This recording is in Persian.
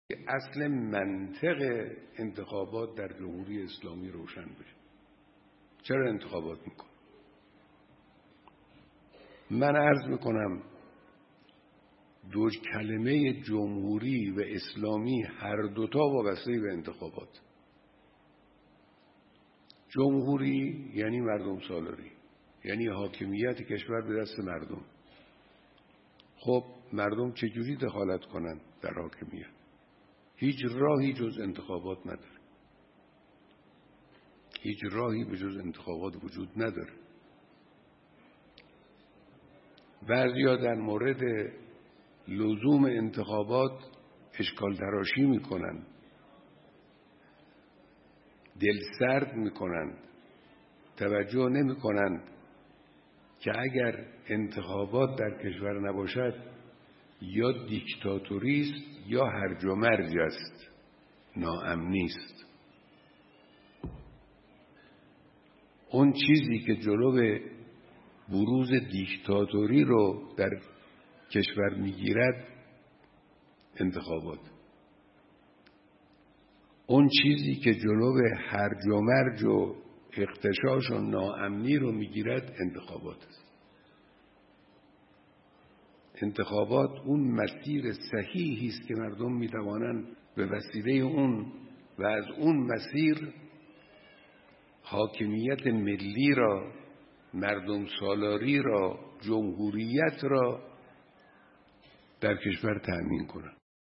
اصل منطق انتخابات در جمهوری اسلامی روشن بشه. چرا انتخابات میکنه؟ من عرض میکنم دو کلمه جمهوری و اسلامی هر دوتا وابسته به انتخابات. جمهوری یعنی مردم سالاری، یعنی حاکمیت کشور به دست مردم. خب مردم چجوری دخالت کنند در حاکمیت؟ هیچ راهی جز انتخابات نداره. هیچ راهی به جز انتخابات وجود نداره. بعضیا در مورد لزوم انتخابات اشکال تراشی میکنن، دلسرد میکنن، توجه نمیکنن که اگر انتخابات در کشور نباشد یا دیکتاتوری است یا هرج و مرج است، ناامنی است. اون چیزی که جلو بروز دیکتاتوری رو در کشور میگیرد انتخابات. اون چیزی که جلو هرج و مرج و اغتشاش و ناامنی رو میگیرد انتخابات است. انتخابات اون مسیر صحیحی است که مردم میتوانند به وسیله اون و از اون مسیر حاکمیت ملی را، مردم سالاری را، جمهوریت را در کشور تأمین کنند.